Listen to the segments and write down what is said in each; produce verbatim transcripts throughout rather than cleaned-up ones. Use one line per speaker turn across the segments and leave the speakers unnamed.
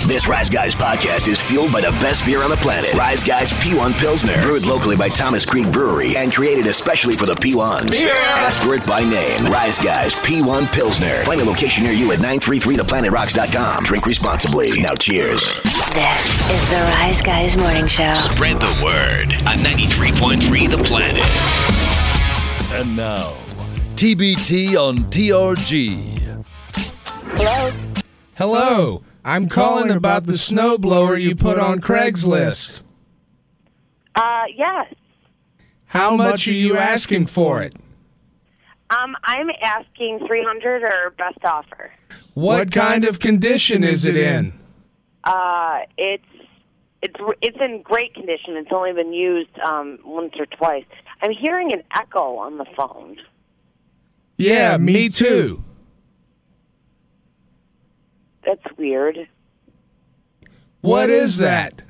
This Rise Guys podcast is fueled by the best beer on the planet. Rise Guys P one Pilsner. Brewed locally by Thomas Creek Brewery and created especially for the P ones. Yeah. Ask for it by name. Rise Guys P one Pilsner. Find a location near you at nine three three the planet rocks dot com. Drink responsibly. Now cheers.
This is the Rise Guys Morning Show.
Spread the word on ninety-three point three The Planet.
And now, T B T on T R G.
Hello?
Hello. I'm calling about the snowblower you put on Craigslist.
Uh, yes.
How much are you asking for it?
Um, I'm asking three hundred or best offer.
What kind of condition is it in?
Uh, it's it's it's in great condition. It's only been used um once or twice. I'm hearing an echo on the phone.
Yeah, me too.
That's weird.
What is that?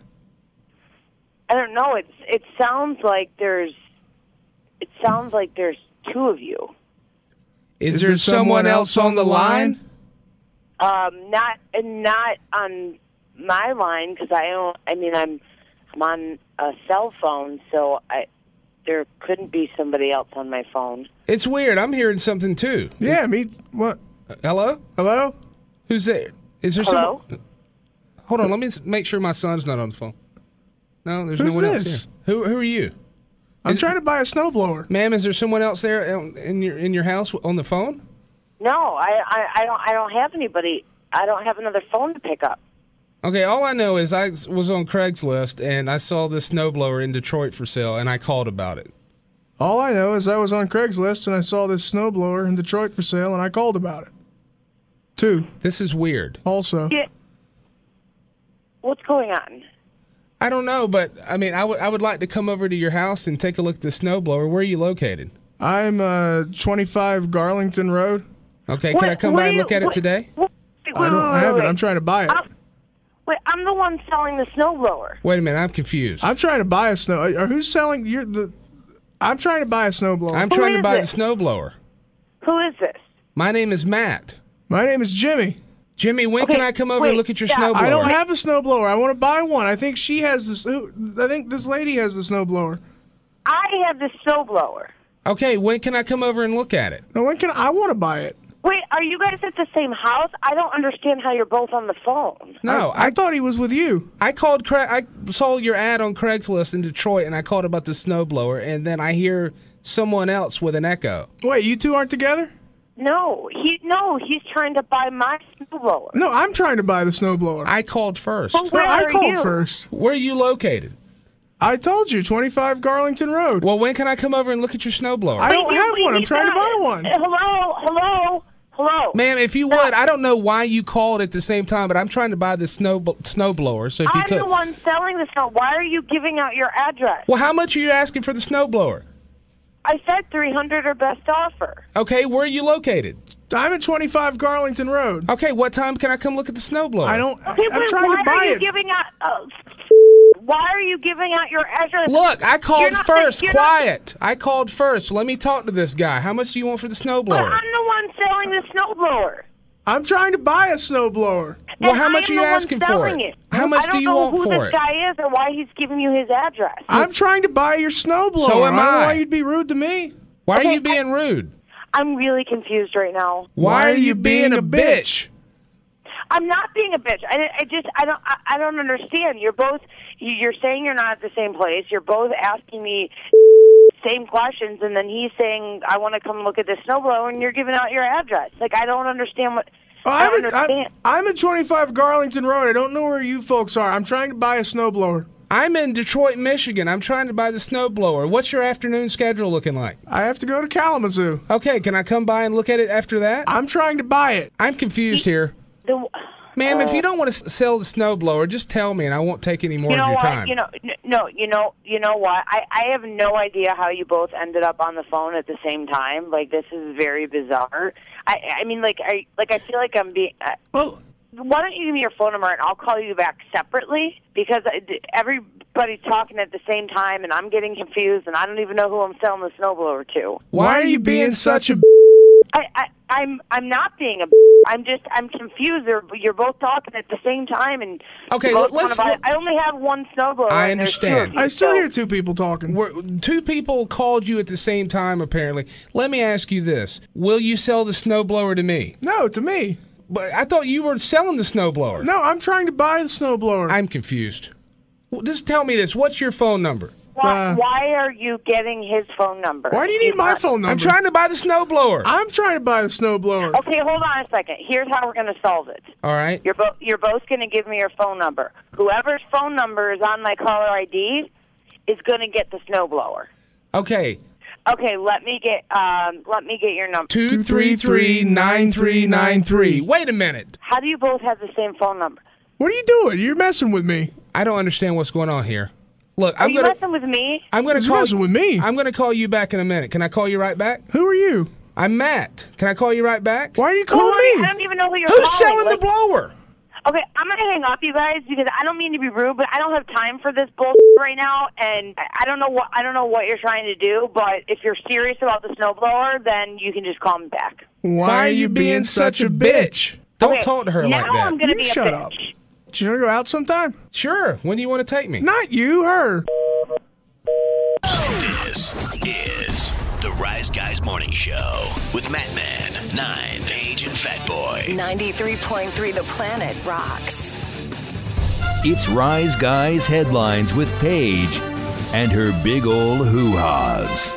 I don't know. It's it sounds like there's it sounds like there's two of you.
Is there someone else on the line?
Um, not not on my line because I don't. I mean, I'm I'm on a cell phone, so I there couldn't be somebody else on my phone.
It's weird. I'm hearing something too.
Yeah, me. What?
Hello?
Hello?
Who's there? Is there
Hello?
someone? Hold on. Let me s- make sure my son's not on the phone. No, there's
Who's
no one
this?
else here. Who Who are you?
I'm
Is-
trying to buy a snowblower.
Ma'am, is there someone else there um, in your in your house on the phone?
No, I, I I don't I don't have anybody. I don't have another phone to pick up.
Okay, all I know is I was on Craigslist and I saw this snowblower in Detroit for sale and I called about it.
All I know is I was on Craigslist and I saw this snowblower in Detroit for sale and I called about it. Two.
This is weird.
Also.
Yeah. What's going on?
I don't know, but I mean, I would I would like to come over to your house and take a look at the snowblower. Where are you located?
I'm uh, twenty-five Garlington Road.
Okay, can
What-
I come
what
by
are
and
you-
look at it
what-
today?
Wait,
I don't
wait,
have
wait,
it. I'm trying to buy it.
I'm, wait, I'm the one selling the snowblower.
Wait a minute, I'm confused.
I'm trying to buy a snow. Or who's selling? You're the. I'm trying to buy a snowblower.
I'm
Who
trying to
is
buy
it?
the snowblower.
Who is this?
My name is Matt.
My name is Jimmy.
Jimmy, when
Okay,
can I come over
wait,
and look at your
yeah,
snowblower?
I don't have a snowblower. I want to buy one. I think she has this. I think this lady has the snowblower.
I have the snowblower.
Okay, when can I come over and look at it?
No, when can I want to buy it?
Wait, are you guys at the same house? I don't understand how you're both on the phone.
No,
I,
I,
thought he was with you.
I called. Cra- I saw your ad on Craigslist in Detroit, and I called about the snowblower, and then I hear someone else with an echo.
Wait, you two aren't together?
No, he no, he's trying to buy my snowblower.
No, I'm trying to buy the snowblower.
I called first.
Well,
No,
where
I
are
called
you?
first.
Where are you located?
I told you, twenty-five Garlington Road.
Well, when can I come over and look at your snowblower?
I don't
Wait,
have
wait,
one. I'm
wait,
trying to buy
no.
one.
Hello, hello, hello.
Ma'am, if you would, I don't know why you called at the same time, but I'm trying to buy this snow snowblower. So if you
I'm
could,
the one selling the snow. Why are you giving out your address?
well, how much are you asking for the snowblower?
I said three hundred or best offer.
Okay, where are you located?
I'm at twenty-five Garlington Road.
Okay, what time can I come look at the snowblower?
I don't.
Okay,
I'm
wait,
trying
why
to buy
are you
it.
giving out? Uh, why are you giving out your address?
Look, I
You're
called
not-
first.
you're not-
Quiet. I called first. Let me talk to this guy. How much do you want for the
But
snowblower?
I'm the one selling the snowblower.
I'm trying to buy a snowblower.
Well,
And
how
I
much
am
are you
the one
asking for
selling
it? How much
I
do
don't
you
know
want
who
for
this
it?
guy is or why he's giving you his address.
I'm trying to buy your snowblower.
So am
I don't know
I.
why you'd be rude to me.
Why are
Okay,
you being rude?
I'm really confused right now.
Why are you being a bitch?
I'm not being a bitch. I, I just I don't I, I don't understand. You're both you- you're saying you're not at the same place. You're both asking me same questions, and then he's saying I want to come look at the snowblower, and you're giving out your address. Like I don't understand what. I
I'm
don't
at, I'm,
understand.
I'm at twenty-five Garlington Road. I don't know where you folks are. I'm trying to buy a snowblower.
I'm in Detroit, Michigan. I'm trying to buy the snowblower. What's your afternoon schedule looking like?
I have to go to Kalamazoo.
Okay, can I come by and look at it after that?
I'm trying to buy it.
I'm confused here.
The,
Ma'am, if
uh,
you don't want to sell the snowblower, just tell me and I won't take any more
you know
of your
what?
time.
You know, n- no, you know, you know what? I, I have no idea how you both ended up on the phone at the same time. Like this is very bizarre. I, I mean, like, I, like I feel like I'm being. Uh,
Well,
why don't you give me your phone number and I'll call you back separately because I, everybody's talking at the same time and I'm getting confused and I don't even know who I'm selling the snowblower to.
Why are you being such a b-?
I, I, I'm I'm not being a. I'm just I'm confused. You're, you're both talking at the same time, and
Okay,
you both
let's-
wanna buy-
let-
I only have one snowblower.
I
and there's two of
understand.
you,
I still
so-
hear two people talking.
We're, two people called you at the same time, apparently. Let me ask you this. Will you sell the snowblower to me?
No, to me.
But I thought you were selling the snowblower.
No, I'm trying to buy the snowblower.
I'm confused. Well, just tell me this. What's your phone number?
Why,
Uh,
why are you getting his phone number?
Why do you need
He's
my
not-
phone number?
I'm trying to buy the snowblower.
I'm trying to buy the snowblower.
Okay, hold on a second. Here's how we're going to solve it.
All right.
You're both you're both going to give me your phone number. Whoever's phone number is on my caller I D is going to get the snowblower.
Okay.
Okay, let me get um let me get your number.
Two three three nine three nine three. Wait a minute.
How do you both have the same phone number?
What are you doing? You're messing with me.
I don't understand what's going on here. Look,
Are
I'm
you
gonna
messing with me?
I'm gonna
Who's
call
messing with me?
I'm gonna call you back in a minute. Can I call you right back?
Who are you?
I'm Matt. Can I call you right back?
Why are you
Who
calling
are you?
me?
I don't even know who you're
Who's
calling.
selling the
Like-
blower?
Okay, I'm gonna hang up, you guys, because I don't mean to be rude, but I don't have time for this bullshit right now, and I I don't know what I don't know what you're trying to do. But if you're serious about the snowblower, then you can just call me back.
Why, are you being such a bitch?
Don't
Okay,
talk to her
now
like that.
I'm gonna
You
be a
shut
bitch.
up. Should I go out sometime?
Sure. When do you want to take me?
Not you, her.
This is the Rise Guys Morning Show with Matt Man, Nine, Paige, and Fat Boy.
ninety-three point three The Planet rocks.
It's Rise Guys Headlines with Paige and her big ol' hoo-haws.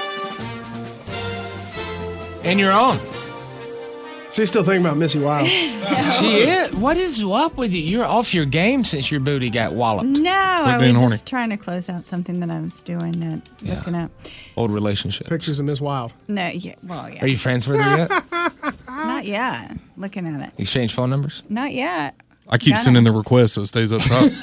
And you're on.
She's still thinking about Missy Wild.
She is. What is up with you? You're off your game since your booty got walloped.
No, I
being
was
horny.
just trying to close out something that I was doing that
Yeah.
looking up.
Old relationship.
Pictures of Miss Wild.
No, yeah, well, yeah.
Are you friends with her yet?
Not yet. Looking at it.
Exchange phone numbers?
Not yet.
I keep
Got
sending
it.
the request so it stays up top.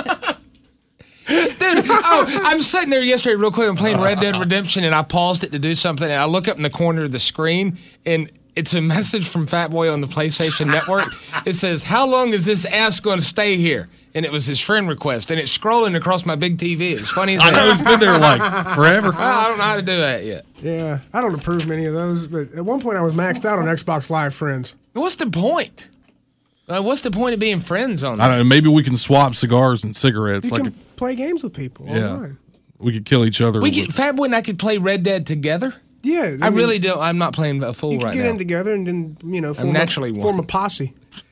Dude, oh, I'm sitting there yesterday real quick. I'm playing Red Dead Redemption, and I paused it to do something, and I look up in the corner of the screen, and it's a message from Fat Boy on the PlayStation Network. It says, "How long is this ass going to stay here?" And it was his friend request, and it's scrolling across my big T V. It's funny as
I know it's been there like forever.
I don't know how to do that yet.
Yeah, I don't approve many of those, but at one point I was maxed out on Xbox Live Friends.
What's the point? Uh, what's the point of being friends on
I
that?
don't know. Maybe we can swap cigars and cigarettes.
You
like,
can play games with people
yeah,
online.
we could kill each other.
We
with-
could, Fat Boy and I could play Red Dead together.
Yeah,
I
mean,
really don't. I'm not playing a fool
You could
right
get
now.
in together and then you know form,
naturally
a, form a
one.
posse.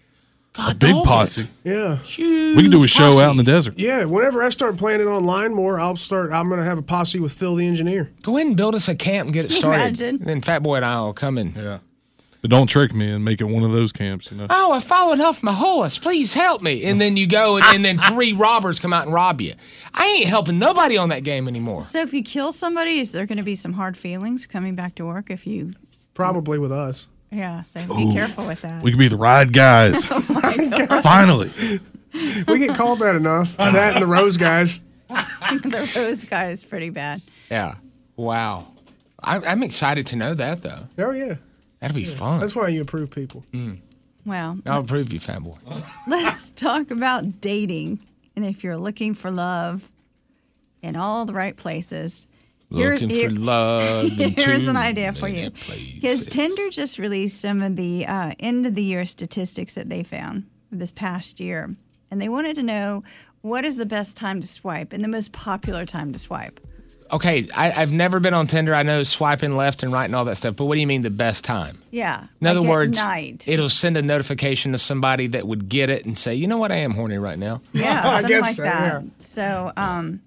a big posse.
Yeah,
We could do a show out in the desert.
yeah. Whenever I start playing it online more, I'll start. I'm gonna have a posse with Phil the engineer.
Go ahead and build us a camp and get it started.
Imagine.
And then Fat Boy and I will come in.
Yeah. But don't trick me and make it one of those camps, you know.
Oh, I fallen off my horse. Please help me. And then you go, and, and then three robbers come out and rob you. I ain't helping nobody on that game anymore.
So if you kill somebody, is there going to be some hard feelings coming back to work if you?
Probably with us.
Yeah. So be careful with that.
We could be the ride guys. Finally.
We get called that enough. That and the Rose guys.
The Rose guy is pretty bad.
Yeah. Wow. I, I'm excited to know that, though.
Oh yeah,
That'll be fun.
that's why you approve people.
Well,
I'll approve you, Fat Boy.
let's talk about dating. And if you're looking for love in all the right places, here-
Looking
here-
for love. in
Here's
too
an idea for
many
you.
places.
Because Tinder just released some of the uh, end of the year statistics that they found this past year. And they wanted to know what is the best time to swipe and the most popular time to swipe.
Okay, I, I've never been on Tinder. I know swiping left and right and all that stuff, but what do you mean the best time?
Yeah.
In other
like at
words,
night.
it'll send a notification to somebody that would get it and say, you know what, I am horny right now.
Yeah,
I
something
guess
like
so,
that.
yeah.
So, um,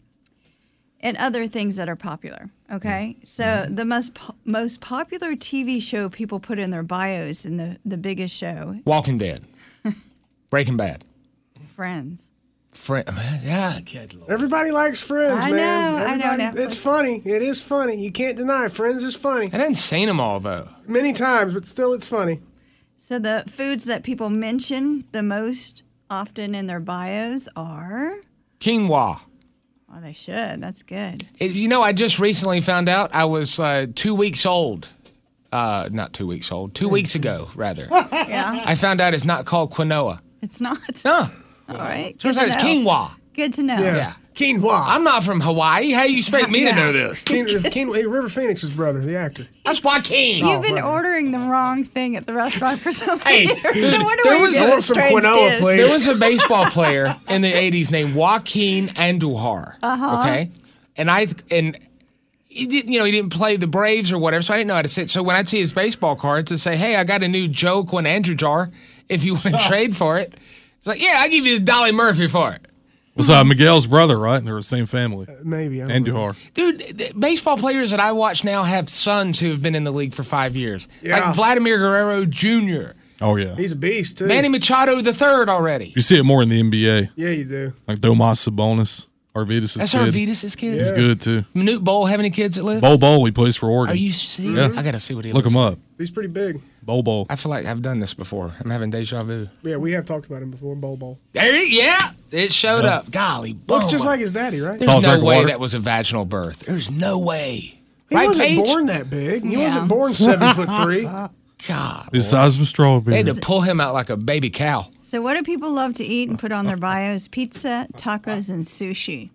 and other things that are popular. Okay, so
Mm-hmm.
the most po- most popular T V show people put in their bios, and the the biggest show,
Walking Dead. Breaking Bad.
Friends.
Friend, yeah, good Lord.
Everybody likes Friends,
I
man.
know, I know,
Everybody, it's
Netflix.
funny. It is funny. You can't deny it. Friends is funny.
I didn't seen them all, though.
Many times, but still, it's funny.
So the foods that people mention the most often in their bios are.
Quinoa.
Oh, they should. That's good.
It- you know, I just recently found out I was uh, two weeks old. Uh, not two weeks old. Two weeks ago, rather.
Yeah,
I found out it's not called quinoa.
it's not.
No.
All right.
Turns
good
out
to
it's
know.
quinoa.
Good to know.
Yeah.
Yeah.
Quinoa.
I'm not from Hawaii. How you expect me to know this?
Quinoa, Quinoa, River Phoenix's brother, the actor.
That's Joaquin.
You've been
right.
ordering the wrong thing at the restaurant for so
Hey,
many years.
dude,
No wonder
there
why
was
you
a-
get
I
a
want some
strange
quinoa,
dish.
please.
There was a baseball player in the eighties named Joaquin Andujar.
Uh-huh.
Okay, and I and he didn't, you know, he didn't play the Braves or whatever, so I didn't know how to say it. So when I'd see his baseball card to say, "Hey, I got a new Joaquin Andujar. If you want to trade for it," it's like, "Yeah, I give you Dolly Murphy for it."
Was uh, Miguel's brother, right? They're the same family.
Maybe. I don't know.
Andujar.
Dude, th- baseball players that I watch now have sons who have been in the league for five years,
Yeah.
like Vladimir Guerrero Junior,
Oh, yeah.
He's a beast, too.
Manny Machado the third already.
You see it more in the N B A.
Yeah, you do.
Like Domas Sabonis. Arvidas'
That's
kid.
Arvidas' kid.
He's
Yeah.
good, too.
Newt Bowl have any kids that live?
Bo Bowl, he plays for Oregon.
Are you serious?
Yeah.
I gotta see what he
Look
looks
him
like.
up.
He's pretty big.
Bo Bowl.
I feel like I've done this before. I'm having deja vu.
Yeah, we have talked about him before, Bowl Bowl.
There, it- yeah, it showed
Yeah.
up. Golly,
Looks
boom.
just like his daddy, right?
There's
Tall
no
drink of
way
water.
that was a vaginal birth. There's no way.
He
right,
wasn't
Paige?
born that big. He
Yeah.
wasn't born seven foot three.
God,
He's the size of a
they
strawberry.
had to pull him out like a baby cow.
So what do people love to eat and put on their bios? Pizza, tacos, and sushi.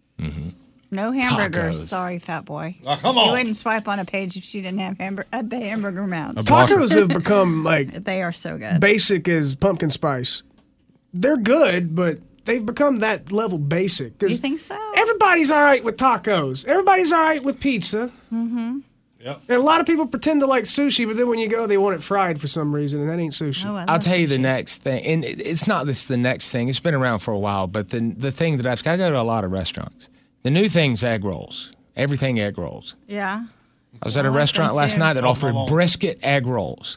No hamburgers.
Tacos.
Sorry, fat boy.
Oh, come
You
on.
wouldn't swipe on a page if she didn't have hamburger at the hamburger mouth.
A blocker.
Tacos have become like
They are so good.
basic as pumpkin spice. They're good, but they've become that level basic. 'Cause
You think so?
Everybody's all right with tacos. Everybody's all right with pizza.
Mm-hmm.
Yep.
And a lot of people pretend to like sushi, but then when you go, they want it fried for some reason, and that ain't sushi.
Oh, I
I'll
love
tell you the
sushi.
next thing, and it- it's not this the next thing. It's been around for a while, but the the thing that I've I go to a lot of restaurants. The new thing's egg rolls. Everything egg rolls.
Yeah.
I was at
I
a
like
restaurant
them
last
too.
night that offered brisket egg rolls.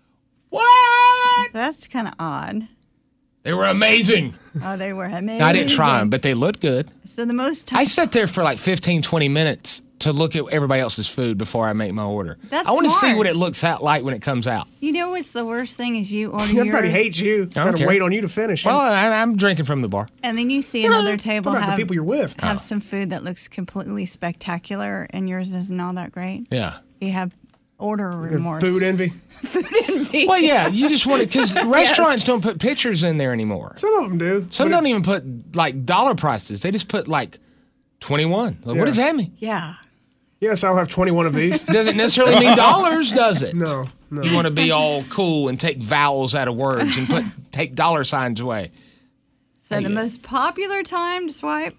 What? That's kind of odd.
They were amazing.
Oh, they were amazing.
I didn't try them, but they looked good.
So the most.
I sat there for like fifteen, twenty minutes to look at everybody else's food before I make my order.
That's
I want to see
smart.
what it looks out like when it comes out.
You know what's the worst thing is you order
Everybody
yours,
hates you.
don't
Got to
care.
wait on you to finish.
Well, I, I'm drinking from the bar.
and then you see another table
What about
have
the people you're with?
have some food that looks completely spectacular, and yours isn't all that great.
Yeah.
You have order remorse.
Food envy.
Food envy.
Well, yeah, you just want it because restaurants don't put pictures in there anymore.
Some of them do.
Some
but
don't
it-
even put like dollar prices. They just put like twenty-one. Like,
Yeah.
What does that mean?
Yeah.
Yes, I'll have twenty-one of these.
Doesn't necessarily mean dollars, does it?
No, no.
You want to be all cool and take vowels out of words and put take dollar signs away.
So the
Yeah.
most popular time to swipe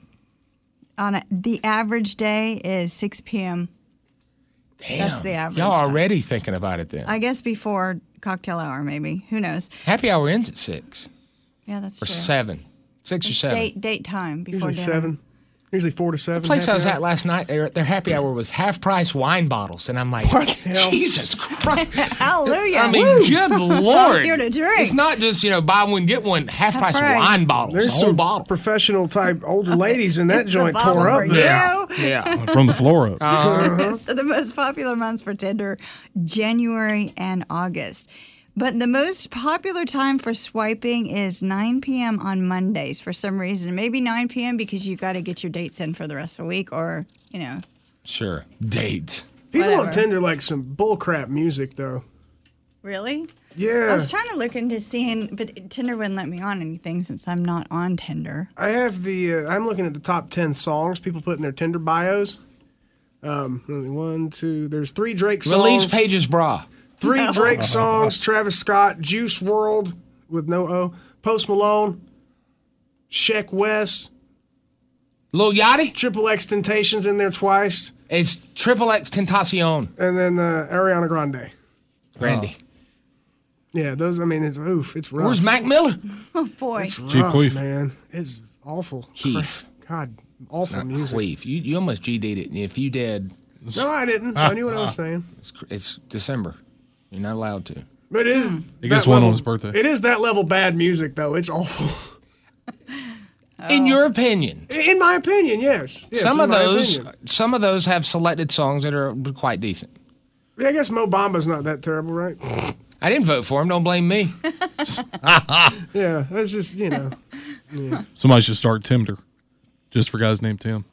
on a, the average day is six p.m.
Damn.
That's the average
Y'all
time.
already thinking about it then.
I guess before cocktail hour, maybe. Who knows?
Happy hour ends at six
Yeah, that's
or
true.
seven. Six or seven.
Date date time before
Usually
dinner.
seven. Usually four to seven.
The place I
happy
was
hour.
at last night, their, their happy hour was half price wine bottles. And I'm like,
What the hell?
Jesus Christ.
Hallelujah.
I mean, good Lord.
Here to drink.
It's not just, you know, buy one, get one, half,
Half
price,
price.
wine bottles,
There's
a whole
some
bottle.
professional type older ladies in that
It's a
joint
bottle
tore up
for
there.
Yeah.
you.
Yeah.
From the floor up.
Uh-huh.
So the most popular months for Tinder, January and August. But the most popular time for swiping is nine p.m. on Mondays for some reason. Maybe nine p.m. because you got to get your dates in for the rest of the week, or, you know.
Sure. Dates.
People
Whatever.
on Tinder like some bullcrap music though.
Really?
Yeah.
I was trying to look into seeing, but Tinder wouldn't let me on anything since I'm not on Tinder.
I have the. Uh, I'm looking at the top ten songs people put in their Tinder bios. Um, one, two. There's three Drake songs.
Relieves Paige's bra.
Three
No.
Drake songs. Travis Scott, Juice world with no O. Post Malone, Sheck West,
Lil Yachty.
Triple X Temptations in there twice,
It's Triple X Tentacion.
and then uh, Ariana Grande.
Randy.
Yeah, those. I mean, it's oof. It's rough.
Where's Mac Miller?
Oh, boy.
It's
Chief
rough,
Queef.
man. It's awful.
Keef.
God, awful music.
Queef. You, you almost G D'd it. If you did,
No, I didn't. I knew what I was saying.
it's, it's December. You're not allowed to.
But it is.
He gets
that
one on
level-
his birthday.
It is that level bad music, though. It's awful.
In your opinion.
In my opinion, yes. Yes,
some
in
of
my
those
opinion.
some of those have selected songs that are quite decent.
Yeah, I guess Mo Bamba's not that terrible, right?
I didn't vote for him. Don't blame me.
Yeah, that's just, you know.
Somebody should start Tinder. Just for guys named Tim.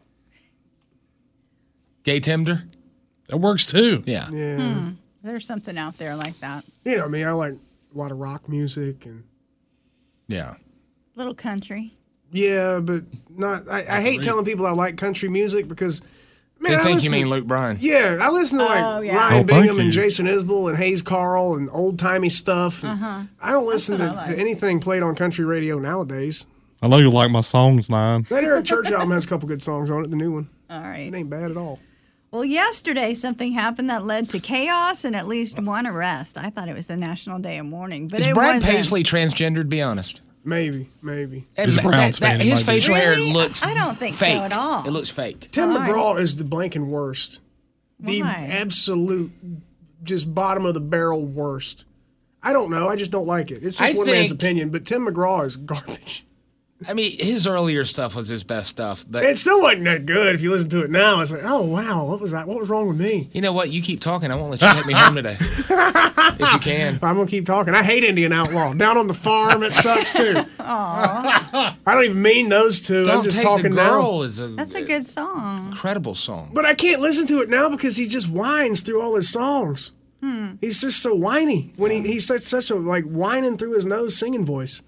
Gay Tinder?
That works too.
Yeah.
Yeah.
There's something out there like that.
You know me, I like a lot of rock music and
Yeah.
Little country.
Yeah, but not. I, I hate telling people I like country music because. Man,
They
I
think
listen,
you mean Luke Bryan.
Yeah, I listen to like
Oh, yeah.
Ryan
Oh, thank
Bingham and
you.
Jason Isbell and Hayes Carl and old timey stuff. and
Uh-huh.
I don't listen to,
what I like.
to anything played on country radio nowadays.
I know you like my songs, Nine.
That Eric Church album has a couple good songs on it. The new one,
All right.
it ain't bad at all.
Well, yesterday something happened that led to chaos and at least one arrest. I thought it was the National Day of Mourning, but
Is
it
Brad
wasn't.
Paisley transgendered? Be honest.
Maybe, maybe.
He's a
That-
Browns
that-
fan, he
his
might be.
facial hair
Really?
looks
I don't think so
fake.
at all.
It looks fake.
Tim
All right.
McGraw is the blanking worst. The
Why?
absolute, just bottom of the barrel worst. I don't know. I just don't like it. It's just
I
one man's
think-
opinion. But Tim McGraw is garbage.
I mean, his earlier stuff was his best stuff, but
It still wasn't that good. If you listen to it now, it's like, oh wow, what was that? What was wrong with me?
you know what? You keep talking. I won't let you take me home today. If you can.
I'm gonna keep talking. I hate Indian Outlaw. Down on the farm, it sucks too. I don't even mean those two.
Don't
I'm just
Take
talking
the Girl
now.
is an
That's a good song.
incredible song.
But I can't listen to it now because he just whines through all his songs.
Hmm.
He's just so whiny when he he's such such a like whining through his nose singing voice.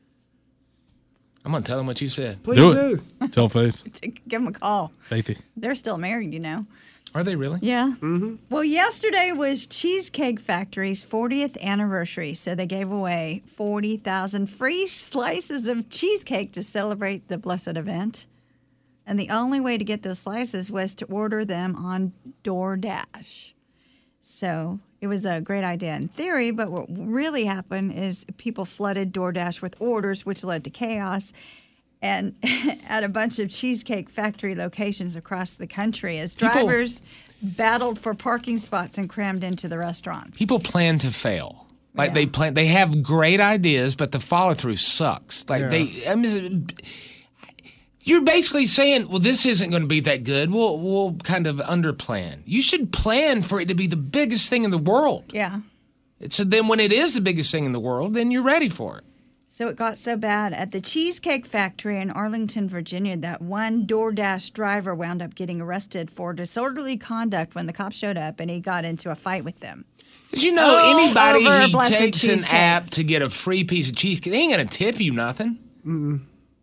I'm going to tell him what you said.
Please
Do
do.
it. Tell Faith.
Give him a call.
Faithy.
They're still married, you know.
Are they really?
Yeah.
Mm-hmm.
Well, yesterday was Cheesecake Factory's fortieth anniversary, so they gave away forty thousand free slices of cheesecake to celebrate the blessed event. And the only way to get those slices was to order them on DoorDash. So it was a great idea in theory, but what really happened is people flooded DoorDash with orders, which led to chaos. And at a bunch of Cheesecake Factory locations across the country as
People-
drivers battled for parking spots and crammed into the restaurants.
People plan to fail. Like
Yeah.
they plan, they have great ideas, but the follow through sucks. Like
Yeah.
they, I mean, you're basically saying, well, this isn't going to be that good. We'll, we'll kind of underplan. You should plan for it to be the biggest thing in the world.
Yeah.
So then when it is the biggest thing in the world, then you're ready for it.
So it got so bad at the Cheesecake Factory in Arlington, Virginia, that one DoorDash driver wound up getting arrested for disorderly conduct when the cops showed up and he got into a fight with them.
Did you know
Oh,
anybody
over a
who
blessed
takes an
cheesecake.
app to get a free piece of cheesecake, they ain't going to tip you nothing.
Mm-mm.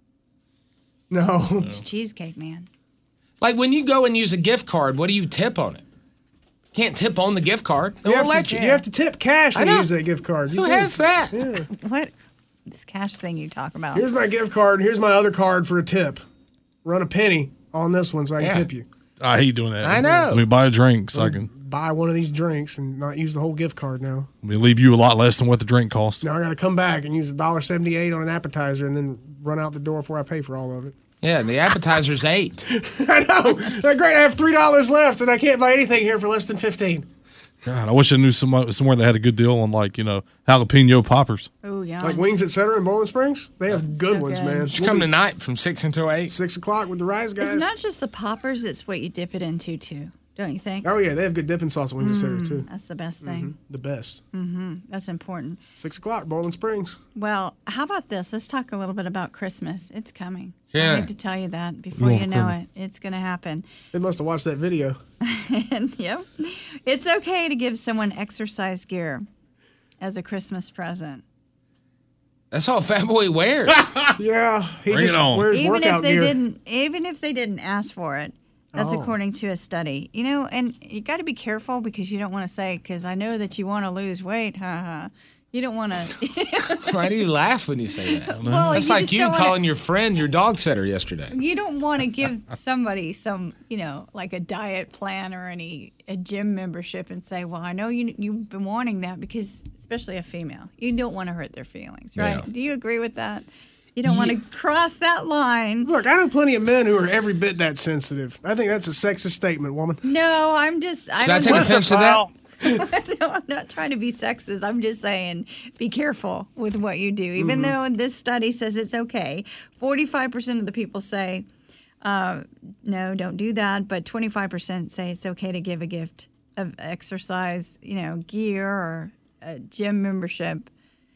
No.
It's cheesecake, man.
Like when you go and use a gift card, what do you tip on it? Can't tip on the gift card. They
You
won't
have,
let
to,
you.
you have to tip cash
I
when you
know.
use that gift card. You
Who
do.
has that?
Yeah.
What? This cash thing you talk about.
Here's my gift card, and here's my other card for a tip. Run a penny on this one so I can
Yeah.
tip you.
I hate doing that.
I know.
Let me buy a drink so I can
Buy one of these drinks and not use the whole gift card now.
let me leave you a lot less than what the drink cost.
Now I got to come back and use a dollar seventy-eight on an appetizer and then run out the door before I pay for all of it.
Yeah, the appetizer's eight.
I know. That's great. I have three dollars left, and I can't buy anything here for less than fifteen.
God, I wish I knew some, somewhere that had a good deal on, like, you know, jalapeno poppers.
Oh, yeah.
Like Wings et cetera in Bowling Springs, they have good
so
ones,
good.
man.
Just come tonight from six until eight.
Six o'clock with the Rise guys.
It's not just the poppers, it's what you dip it into, too. Don't you think?
Oh yeah, they have good dipping sauce at Wings et cetera too.
That's the best thing.
The best.
Mm-hmm. That's important.
Six o'clock, Bowling Springs.
Well, how about this? Let's talk a little bit about Christmas. It's coming.
Yeah.
I hate to tell you that before
Yeah,
you know
coming.
it. It's going to happen.
They must have watched that video.
And, yep. It's okay to give someone exercise gear as a Christmas present.
That's all Fat Boy wears.
Yeah, he
Bring
just
it on.
wears
Even
workout
if they
gear.
didn't even if they didn't ask for it. That's
Oh.
according to a study. You know, and you got to be careful because you don't want to say cuz I know that you want to lose weight, haha. You don't want to
Why do you laugh when you say that?
Well,
That's
you
like
just
you
don't wanna-
calling your friend your dog sitter yesterday.
You don't want to give somebody some, you know, like a diet plan or any a gym membership and say, "Well, I know you you've been wanting that because especially a female. You don't want to hurt their feelings, right?
Yeah.
Do you agree with that? You don't want to cross that line.
Look, I know plenty of men who are every bit that sensitive. I think that's a sexist statement, woman.
No, I'm just I
Should I
don't
take
know.
offense to that?
No, I'm not trying to be sexist. I'm just saying be careful with what you do. Even
Mm-hmm.
though this study says it's okay, forty-five percent of the people say, uh, no, don't do that. But twenty-five percent say it's okay to give a gift of exercise, you know, gear or a gym membership.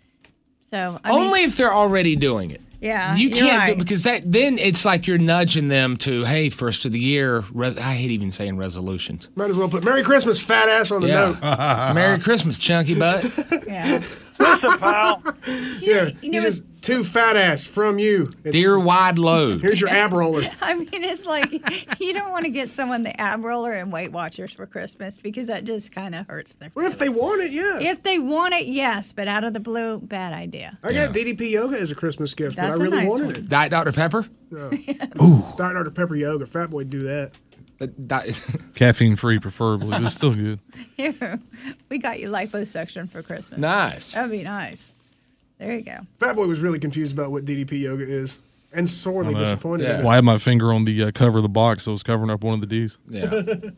So I
Only
mean,
if they're already doing it.
yeah,
You
you're
can't do
right.
because that then it's like you're nudging them to, hey, first of the year. Res- I hate even saying resolutions.
Might as well put Merry Christmas, fat ass on the note.
Yeah. Merry Christmas, chunky butt.
Yeah.
Listen, pal.
Yeah,
you know,
you just too fat ass from you. It's,
Deer wide load.
Here's your ab roller.
I mean, it's like you don't want to get someone the ab roller and Weight Watchers for Christmas because that just kind of hurts their
Well, if they want it, yeah.
If they want it, yes, but out of the blue, bad idea.
I got D D P yoga as a Christmas gift,
That's
but I
a
really
nice
wanted
one.
it.
Diet Doctor Pepper?
No. Ooh. Diet Doctor Pepper yoga. Fat boy do that.
Caffeine free, preferably, but it's still good.
Here, we got you liposuction for Christmas.
Nice.
That'd be nice. There you go.
Fat boy was really confused about what D D P yoga is and sorely
I know.
disappointed. in it.
Well, I had my finger on the uh, cover of the box, so it was covering up one of the D's.
Yeah.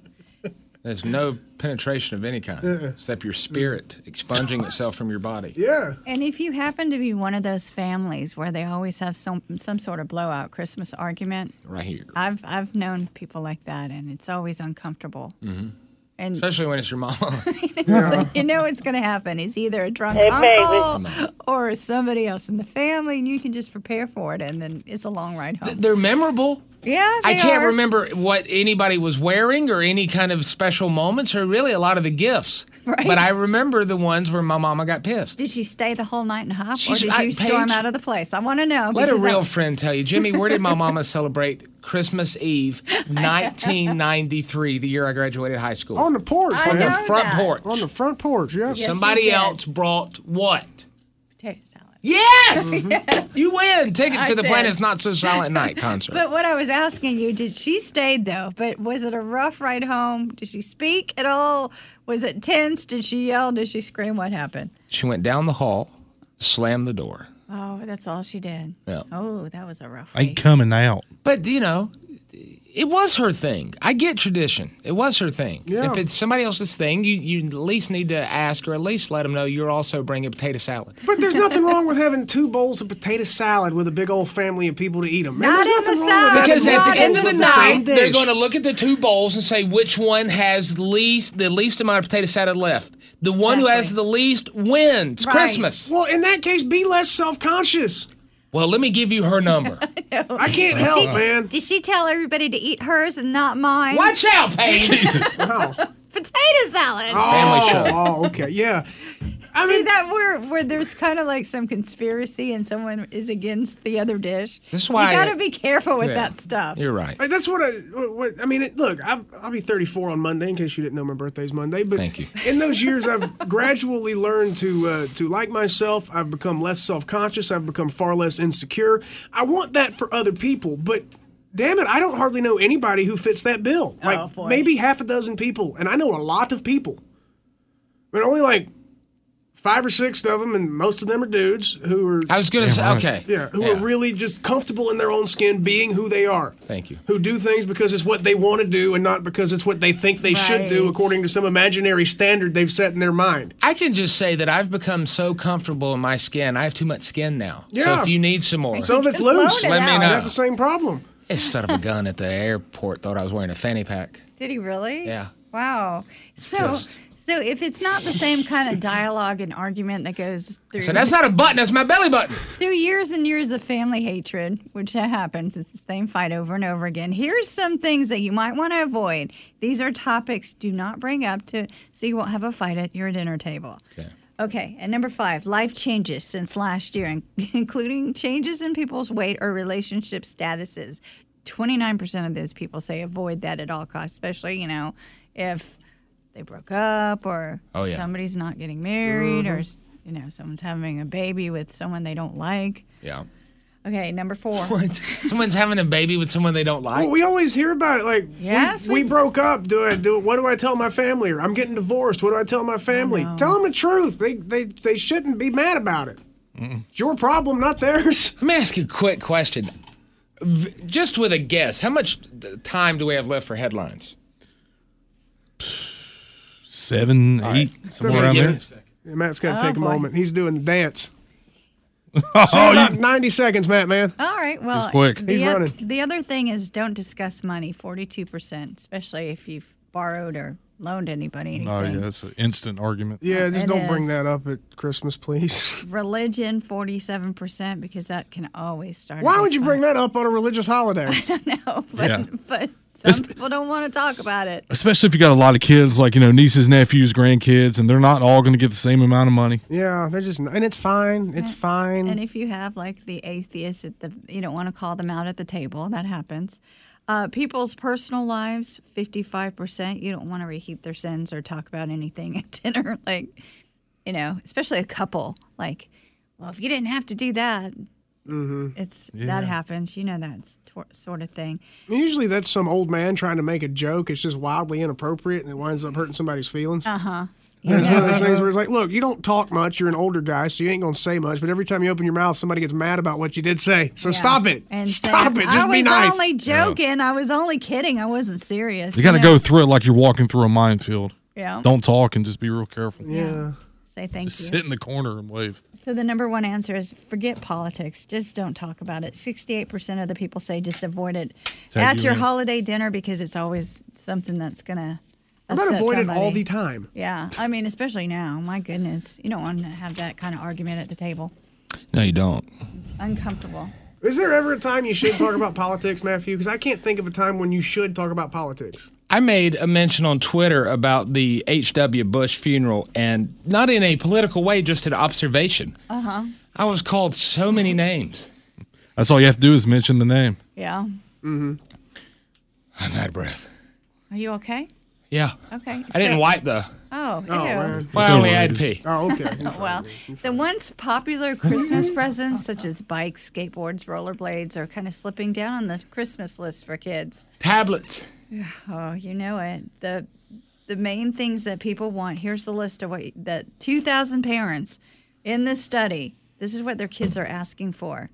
There's no penetration of any kind,
Uh-uh.
except your spirit expunging itself from your body.
Yeah.
And if you happen to be one of those families where they always have some some sort of blowout Christmas argument,
Right here.
I've I've known people like that, and it's always uncomfortable.
Mm-hmm.
And
Especially when it's your mom.
so you know it's going to happen. It's either a drunk
Hey,
uncle
baby.
or somebody else in the family, and you can just prepare for it, and then it's a long ride home.
They're memorable.
Yeah,
I
they
can't
are.
remember what anybody was wearing or any kind of special moments or really a lot of the gifts.
Right.
But I remember the ones where my mama got pissed.
Did she stay the whole night and a half,
She's-
or did
I-
you storm
Paige-
out of the place? I want to know.
Let a
because
real
I-
friend tell you. Jimmy, where did my mama celebrate Christmas Eve nineteen ninety-three, the year I graduated high school?
On the porch,
I
On the
know
front
that.
porch.
On the front porch, yeah.
Yes,
Somebody
you did.
else brought what?
Potato salad.
Yes!
Yes.
You win. Tickets
I
to the
did.
Planet's Not So Silent Night concert.
But what I was asking you, did she stayed though? But was it a rough ride home? Did she speak at all? Was it tense? Did she yell? Did she scream? What happened?
She went down the hall, slammed the door.
Oh, that's all she did.
Yeah.
Oh, that was a rough
Ain't
week.
coming out.
But, you know, it was her thing. I get tradition. It was her thing.
Yeah.
If it's somebody else's thing, you, you at least need to ask or at least let them know you're also bringing potato salad.
But there's nothing wrong with having two bowls of potato salad with a big old family of people to eat them.
Not
there's
in
nothing
the
wrong
South.
with having
Because at
multiple
the end of
bowls
the
the same
night, they're
dish.
going to look at the two bowls and say which one has least the least amount of potato salad left. The one who has
Exactly.
the least wins
Right.
Christmas.
Well, in that case, be less self-conscious.
Well, let me give you her number.
I can't help, man.
Did she tell everybody to eat hers and not mine?
Watch out, Paige.
Jesus.
Oh,
Potato salad.
Family show.
oh, okay, yeah. I
See
mean,
that where where there's kind of like some conspiracy and someone is against the other dish.
This is why
you got
I-
to be careful with
Yeah.
that stuff.
You're right.
Like, that's what I. What, what- I mean, it, look, I'm, I'll be thirty-four on Monday. In case you didn't know, my birthday's Monday. But
Thank you.
in those years, I've gradually learned to uh, to like myself. I've become less self-conscious. I've become far less insecure. I want that for other people, but. Damn it, I don't hardly know anybody who fits that bill. Like,
Oh, boy.
maybe half a dozen people. And I know a lot of people. But only like five or six of them, and most of them are dudes who are.
I was going to say,
right.
okay.
Yeah, who are really just comfortable in their own skin being who they are.
Thank you.
Who do things because it's what they want to do and not because it's what they think they should do
Right.
according to some imaginary standard they've set in their mind.
I can just say that I've become so comfortable in my skin. I have too much skin now. So
Yeah.
if you need some more,
So if it's
Blown
loose,
it
let me
out.
know.
I got the same problem.
this son of a gun at the airport thought I was wearing a fanny pack.
Did he really?
Yeah.
Wow. So
Pissed.
so if it's not the same kind of dialogue and argument that goes through
So that's not a button. That's my belly button.
through years and years of family hatred, which happens, it's the same fight over and over again. Here's some things that you might want to avoid. These are topics do not bring up to so you won't have a fight at your dinner table.
Okay.
Okay, and number five, life changes since last year, in- including changes in people's weight or relationship statuses. twenty-nine percent of those people say avoid that at all costs, especially, you know, if they broke up or
Oh, yeah.
somebody's not getting married or, you know, someone's having a baby with someone they don't like.
Yeah.
Okay, number four.
What? Someone's having a baby with someone they don't like.
Well, we always hear about it. Like,
Yes,
we, we
we-
broke up. Do I do? What do I tell my family? Or I'm getting divorced. What do I tell my family? Tell them the truth. They they they shouldn't be mad about it. It's your problem, not theirs.
Let me ask you a quick question. V- Just with a guess, how much d- time do we have left for headlines?
Seven, eight, somewhere around there.
Yeah, Matt's got to
Oh,
take a
boy.
moment. He's doing the dance.
Oh,
See, about
you-
ninety seconds, Matt, man.
All right, well,
He's quick.
The,
He's
oth-
running.
the other thing is don't discuss money, forty-two percent, especially if you've borrowed or loaned anybody anything.
Oh, yeah, it's an instant argument.
Yeah, just
It
don't bring
is.
that up at Christmas, please.
Religion, forty-seven percent, because that can always start. a
Why
big
would you
fight.
bring that up on a religious holiday?
I don't know, but,
Yeah.
but Some people don't want to talk about it.
Especially if you got a lot of kids, like, you know, nieces, nephews, grandkids, and they're not all going to get the same amount of money.
Yeah, they're just, and it's fine. It's
and,
fine.
And if you have like the atheists, at the, you don't want to call them out at the table. That happens. Uh, people's personal lives, fifty-five percent. You don't want to reheat their sins or talk about anything at dinner. Like, you know, especially a couple. Like, well, if you didn't have to do that. Mm-hmm. It's yeah. That happens, you know, that tor- sort of thing.
Usually that's some old man trying to make a joke. It's just wildly inappropriate and it winds up hurting somebody's feelings.
Uh-huh.
Yeah. It's one of those things where it's like, look, you don't talk much. You're an older guy, so you ain't going to say much. But every time you open your mouth, somebody gets mad about what you did say. So yeah. stop it.
And
stop
say,
it. Just be nice.
I was only joking. Yeah. I was only kidding. I wasn't serious.
You got to
you know?
go through it like you're walking through a minefield.
Yeah.
Don't talk and just be real careful.
Yeah. yeah.
Say thank
just
you.
Sit in the corner and wave.
So the number one answer is forget politics. Just don't talk about it. sixty-eight percent of the people say just avoid it
Tag
at
you
your
in.
holiday dinner because it's always something that's going to
How about avoid it all the time?
Yeah. I mean, especially now. My goodness. You don't want to have that kind of argument at the table.
No, you don't.
It's uncomfortable.
Is there ever a time you should talk about politics, Matthew? Because I can't think of a time when you should talk about politics.
I made a mention on Twitter about the H W Bush funeral, and not in a political way, just an observation.
Uh-huh.
I was called so many names.
That's all you have to do is mention the name.
Yeah.
Mm-hmm.
I'm out of breath.
Are you okay?
Yeah.
Okay.
I didn't
so-
wipe, though.
Oh, ew.
Oh, man.
Well, I only had to pee.
Oh, okay.
Well, the once popular Christmas presents, such as bikes, skateboards, rollerblades, are kind of slipping down on the Christmas list for kids.
Tablets.
Oh, you know it. The the main things that people want. Here's the list of what that two thousand parents in this study. This is what their kids are asking for.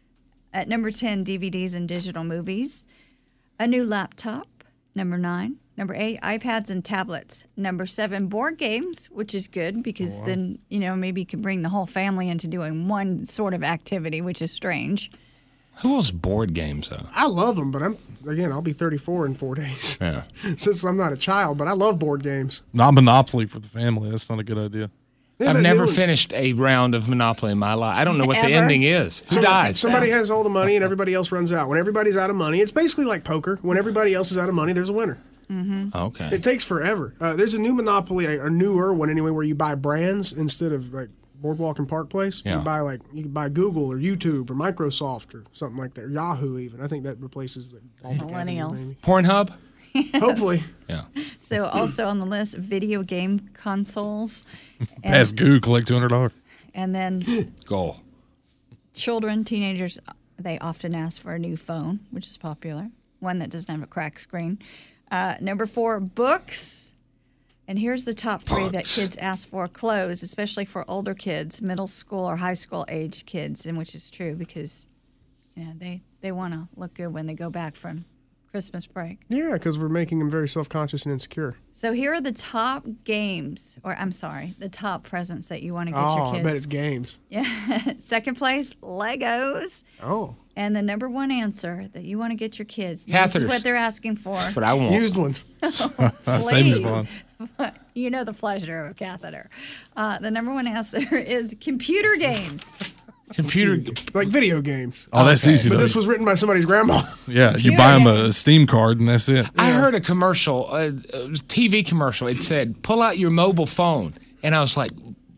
At number ten, D V Ds and digital movies. A new laptop. Number nine. Number eight, iPads and tablets. Number seven, board games, which is good because
wow.
then, you know, maybe you can bring the whole family into doing one sort of activity, which is strange.
Who else board games, though?
I love them, but I'm again, I'll be thirty-four in four days.
Yeah.
Since I'm not a child, but I love board games.
Not Monopoly for the family. That's not a good idea.
Yeah,
I've
that
never
new-
finished a round of Monopoly in my life. I don't know what the
Ever?
ending is. Who
Somebody-
dies?
Somebody has all the money and everybody else runs out. When everybody's out of money, it's basically like poker. When everybody else is out of money, there's a winner.
Mm-hmm.
Okay.
It takes forever. Uh, there's a new Monopoly, a, a newer one anyway, where you buy brands instead of like Boardwalk and Park Place.
Yeah.
You buy like you can buy Google or YouTube or Microsoft or something like that. Or Yahoo even. I think that replaces like, all the
Millennials.
Pornhub?
Hopefully.
Yeah.
So also on the list, video game consoles. And,
Pass goo, collect two hundred dollars.
and then
Goal.
children, teenagers, they often ask for a new phone, which is popular. One that doesn't have a cracked screen. Uh, number four, books. And here's the top three that kids ask for. Clothes, especially for older kids, middle school or high school age kids, and which is true because you know, they, they want to look good when they go back from Christmas break.
Yeah, because we're making them very self-conscious and insecure.
So here are the top games, or I'm sorry, the top presents that you want to get
Oh,
your kids.
I bet it's games.
Yeah. Second place, Legos.
Oh.
And the number one answer that you want to get your kids. This
Catheters.
is what they're asking for.
That's what I want.
Used ones.
Savings
Please.
bond.
You know the pleasure of a catheter. Uh, the number one answer is computer games.
Computer.
Like video games.
Oh, that's
Okay.
easy.
But
though.
this was written by somebody's grandma.
Yeah, you buy them a Steam card and that's it.
I heard a commercial, a, a T V commercial. It said, pull out your mobile phone. And I was like,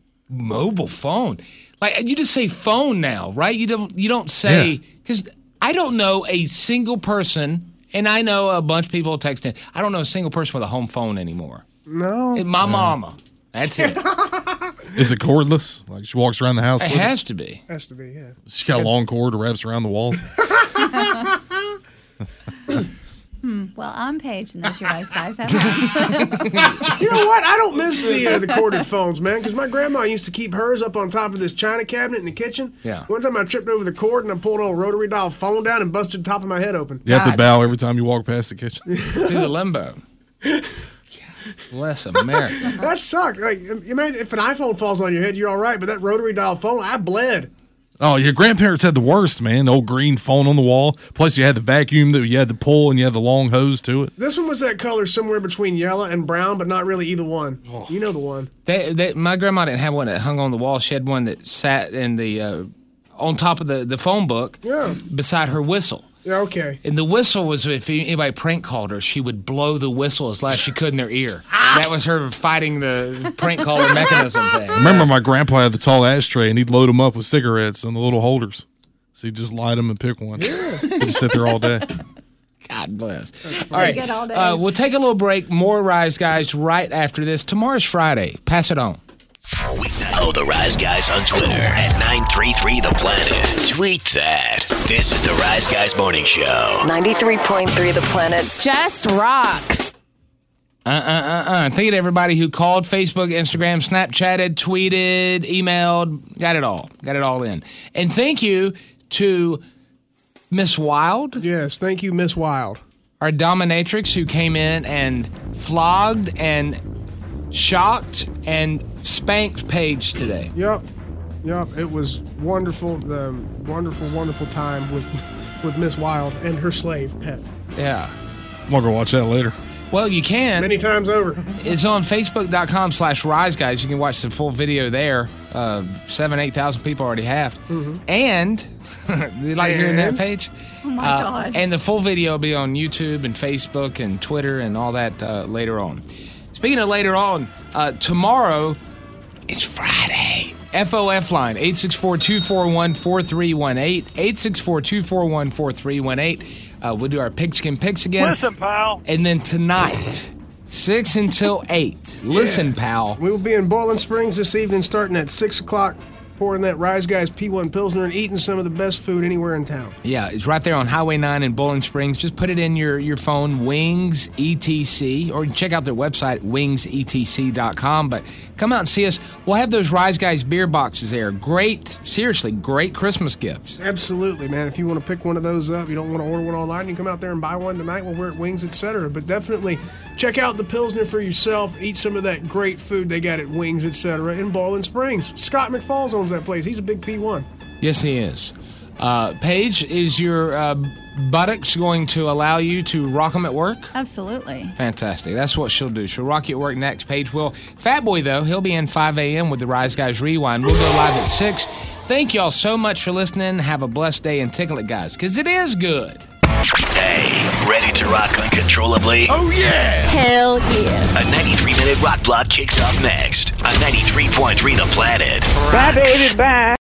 mobile phone? Like, you just say phone now, right? You don't, you don't say, because I don't know a single person, and I know a bunch of people texting, I don't know a single person with a home phone anymore.
No.
It- my mama. That's it.
Is it cordless? Like she walks around the house
It
with
has to be.
Has to be, yeah.
it? She's got a long cord that wraps around the walls.
Hmm. Well, I'm Paige, and those you guys guys have.
You know what? I don't miss the uh, the corded phones, man, because my grandma used to keep hers up on top of this china cabinet in the kitchen.
Yeah.
One time I tripped over the cord and I pulled a rotary dial phone down and busted the top of my head open.
You have to
God.
bow every time you walk past the kitchen.
Through the limbo. God bless America.
That sucked. Like, imagine if an iPhone falls on your head, you're all right, but that rotary dial phone, I bled.
Oh, your grandparents had the worst, man. The old green phone on the wall. Plus, you had the vacuum that you had to pull, and you had the long hose to it.
This one was that color somewhere between yellow and brown, but not really either one. Oh. You know the one.
They, they, my grandma didn't have one that hung on the wall. She had one that sat in the uh, on top of the, the phone book
Yeah.
beside her whistle.
Okay.
And the whistle was if anybody prank called her, she would blow the whistle as loud as she could in their ear. That was her fighting the prank caller mechanism thing.
I remember my grandpa had the tall ashtray, and he'd load them up with cigarettes and the little holders. So he'd just light them and pick one. Yeah. He'd just sit there all day.
God bless. All right. Uh, we'll take a little break. More Rise Guys right after this. Tomorrow's Friday. Pass it on.
Follow the Rise Guys on Twitter at nine three three The Planet. Tweet that. This is the Rise Guys Morning Show.
ninety-three point three The Planet just rocks.
Uh, uh, uh, uh. Thank you to everybody who called, Facebook, Instagram, Snapchatted, tweeted, emailed. Got it all. Got it all in. And thank you to Miss Wild.
Yes, thank you, Miss Wild.
Our dominatrix who came in and flogged and shocked and spanked Paige today.
Yep. Yep. It was wonderful. The wonderful, wonderful time with with Miss Wild and her slave pet.
Yeah.
I'm going to go watch that later.
Well, you can.
Many times over.
It's on Facebook.com slash Rise Guys. You can watch the full video there. Uh, seven, eight thousand people already have. Mm-hmm. And, you like
and?
hearing that, Paige?
Oh, my
uh,
God.
And the full video will be on YouTube and Facebook and Twitter and all that uh, later on. Speaking of later on, uh, tomorrow is Friday. F O F line, eight six four, two four one, four three one eight, eight six four, two four one, four three one eight. Uh, we'll do our pigskin picks again.
Listen, pal.
And then tonight, six until eight. Listen,
Yeah.
pal.
We will be in Bowling Springs this evening starting at six o'clock, pouring that Rise Guys P one Pilsner and eating some of the best food anywhere in town.
Yeah, it's right there on Highway nine in Bowling Springs. Just put it in your, your phone, Wings E T C, or check out their website, wings e t c dot com. But come out and see us. We'll have those Rise Guys beer boxes there. Great, seriously, great Christmas gifts.
Absolutely, man. If you want to pick one of those up, you don't want to order one online, you can come out there and buy one tonight while we're at Wings, et cetera. But definitely check out the Pilsner for yourself. Eat some of that great food they got at Wings, et cetera in Bowling Springs. Scott McFalls owns that place. He's a big P one.
Yes, he is. Uh, Paige, is your uh, buttocks going to allow you to rock them at work?
Absolutely.
Fantastic. That's what she'll do. She'll rock you at work next. Paige will. Fat Boy, though, he'll be in five a.m. with the Rise Guys Rewind. We'll go live at six. Thank y'all so much for listening. Have a blessed day and tickle it, guys, because it is good.
Hey, ready to rock uncontrollably?
Oh, yeah!
Hell yeah.
A ninety-three minute rock block kicks off next on ninety-three point three The Planet.
Bye, baby, bye.